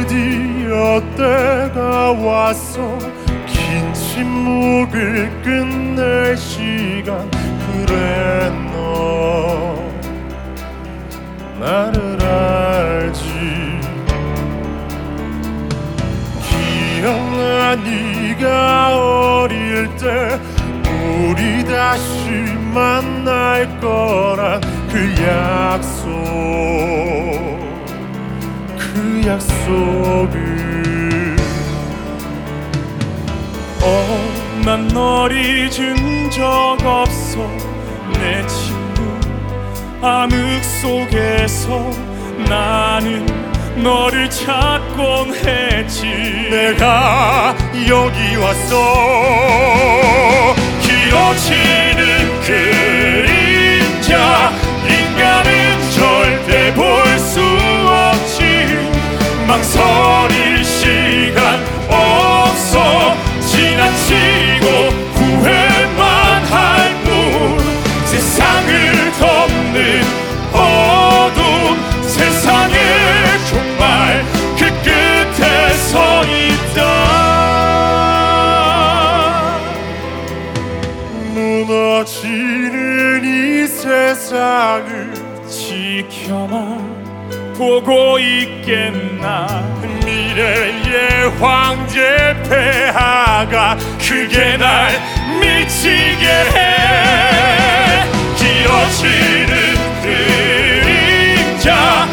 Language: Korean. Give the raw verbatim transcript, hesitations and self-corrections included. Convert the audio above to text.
드디어 때가 왔어. 긴 침묵을 끝낼 시간. 그래 너 나를 알지. 기억나 네가 어릴 때 우리 다시 만날 거란 그 약속, 그 약속을. 어, 난 널 잊은 적 없어 내 친구. 암흑 속에서 나는 너를 찾곤 했지. 내가 여기 왔어. 길어지는 그림자, 인간은 절대 볼 수 없지. 망설일 시간 없어. 지나치고 후회만 할 뿐. 세상을 덮는 어둠, 세상의 정말 그 끝에 서 있다. 무너지는 이 세상을 지켜만 보고 있겠나. 미래의 황제 폐하가 그게 날 미치게 해. 길어지는 그림자,